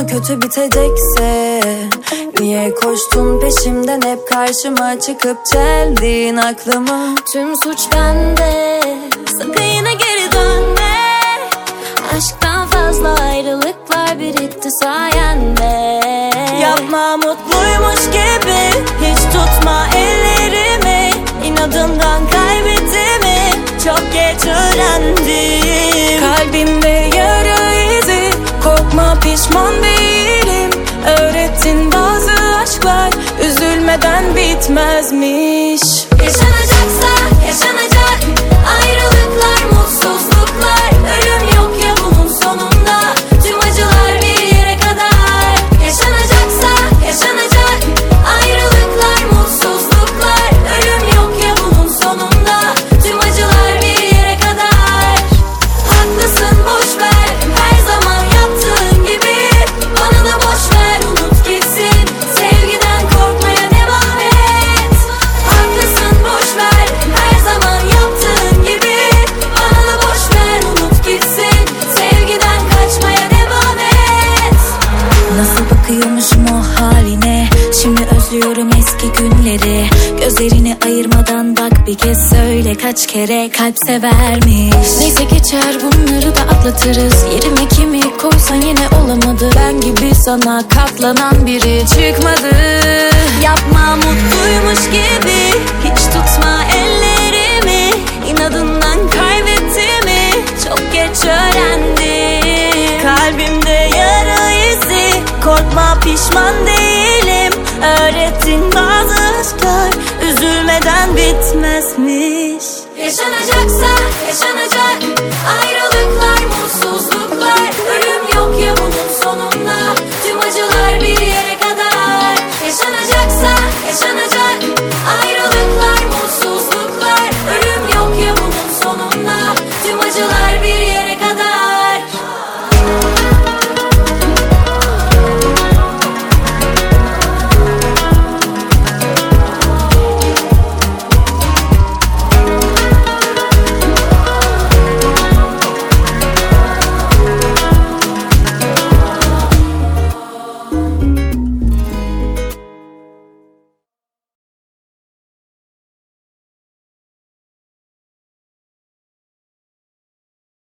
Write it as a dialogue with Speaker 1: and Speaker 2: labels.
Speaker 1: sonu kötü bitecekse niye koştun peşimden, hep karşıma çıkıp çeldin aklımı? Tüm suç bende, sakın yine geri dönme. Aşktan fazla ayrılıklar birikti sayende. Yapma mutluymuş gibi, hiç tutma ellerimi. İnadından kaybettiğimi çok geç öğrendim. Kalbimde yara izi, korkma pişman değilim. Öğrettin bazı aşklar üzülmeden bitmezmiş. Yaşanacaksa yaşanacak, ayrılıklar, mutsuzluklar. Ölüm yok ya bunun sonunda, tüm acılar bir yere kadar. Yaşanacaksa yaşanacak, ayrılıklar, mutsuzluklar. Ölüm yok ya bunun sonunda, tüm acılar bir yere kadar. Haklısın, boş ver, her zaman yaptığın gibi. Bana da boş ver, unut gitsin. Sevgiden korkmaya devam et. Haklısın, boş ver, her zaman yaptığın gibi. Bana da boş ver, unut gitsin. Sevgiden kaçmaya devam et. Nasıl bakıyormuşum o haline, şimdi özlüyorum eski günleri. Gözlerini ayırmadan bak, bir kez söyle kaç kere kalp severmiş. Neyse geçer, bunları da atlatırız. Yerime kimi koysan yine olamadı. Ben gibi sana katlanan biri çıkmadı. Yapma mutluymuş gibi, hiç tutma ellerimi. İnadından kaybettiğimi çok geç öğrendim. Kalbimde yara izi, korkma pişman değilim. Öğrettin bazı aşklar üzülmeden bitmezmiş. Yaşanacaksa yaşanacak,